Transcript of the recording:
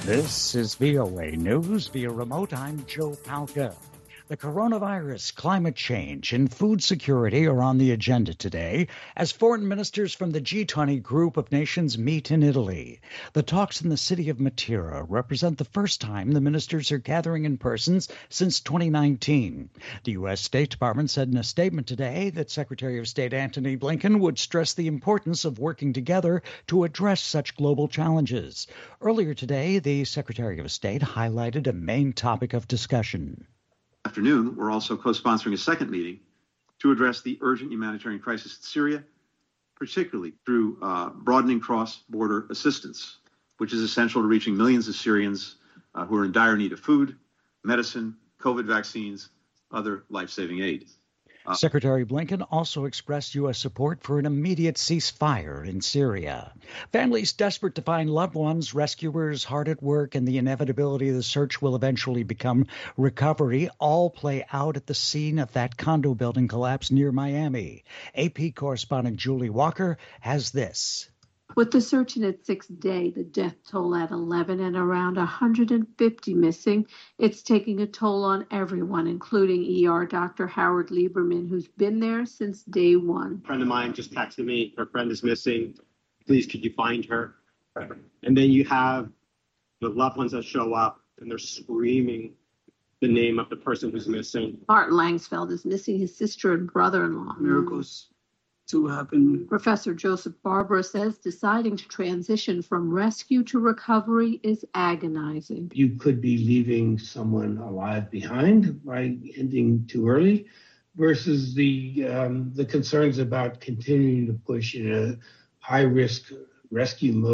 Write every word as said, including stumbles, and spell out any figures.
This is V O A News via remote. I'm Joe Palca. The coronavirus, climate change, and food security are on the agenda today as foreign ministers from the G twenty group of nations meet in Italy. The talks in the city of Matera represent the first time the ministers are gathering in person since twenty nineteen. The U S State Department said in a statement today that Secretary of State Antony Blinken would stress the importance of working together to address such global challenges. Earlier today, the Secretary of State highlighted a main topic of discussion. Afternoon, we're also co-sponsoring a second meeting to address the urgent humanitarian crisis in Syria, particularly through uh, broadening cross-border assistance, which is essential to reaching millions of Syrians uh, who are in dire need of food, medicine, COVID vaccines, other life-saving aid. Uh, Secretary Blinken also expressed U S support for an immediate ceasefire in Syria. Families desperate to find loved ones, rescuers hard at work, and the inevitability of the search will eventually become recovery all play out at the scene of that condo building collapse near Miami. A P correspondent Julie Walker has this. With the search in its sixth day, the death toll at eleven and around one hundred fifty missing, it's taking a toll on everyone, including E R Doctor Howard Lieberman, who's been there since day one. A friend of mine just texted me, her friend is missing. Please, could you find her? And then you have the loved ones that show up and they're screaming the name of the person who's missing. Art Langsfeld is missing his sister and brother-in-law. Miracles to happen. Professor Joseph Barbara says deciding to transition from rescue to recovery is agonizing. You could be leaving someone alive behind by ending too early versus the um, the concerns about continuing to push in a high-risk rescue mode.